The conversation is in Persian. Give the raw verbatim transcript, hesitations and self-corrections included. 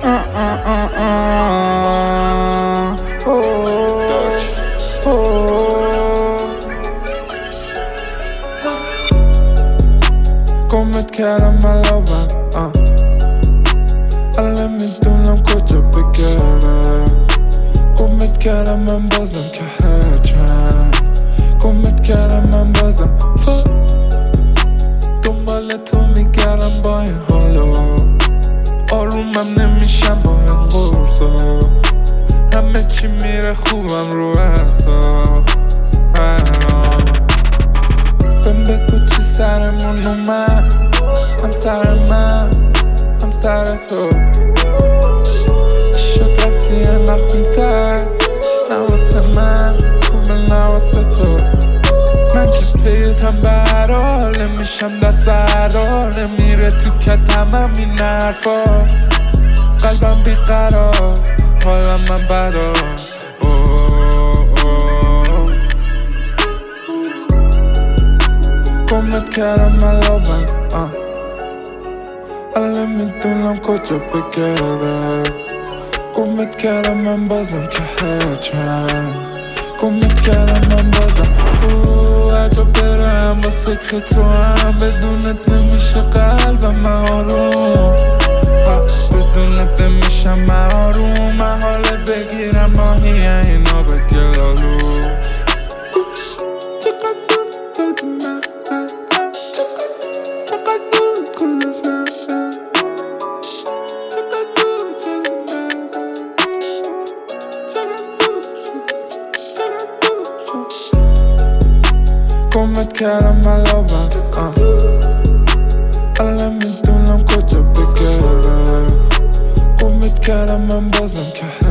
گمت کردم ملاوم الان میدونم کجا بگردم. گمت کردم من بازم که هرچند گمت کردم من بازم دنبال تو میگردم با این حالا. آرومم نمیشم با این قرصا، همه چی میره خوبم رو اعصاب. بهم بگو چی سرمون اومد، هم سر من هم سر تو. شد رفتی یه نخون سر نواسه من خوبه نواسه تو. من که پیتم برار نمیشم دست بردار، نمیره تو کتمم این حرفا. قلبم بیقرار حالم من بدار. گمت کردم ملاوم الان میدونم کجا بگردم. گمت کردم من بازم که هرچند گمت کردم من بازم. اوه هر جا برم با سکر تو هم بدونت نمیشه قلبم آروم. بدونت نمیشم من آروم. من حالت بگیرم ماهی اینا به گلالو. گمت کردم ملاوم الان میدونم کجا بگردم. گمت کردم من بازم که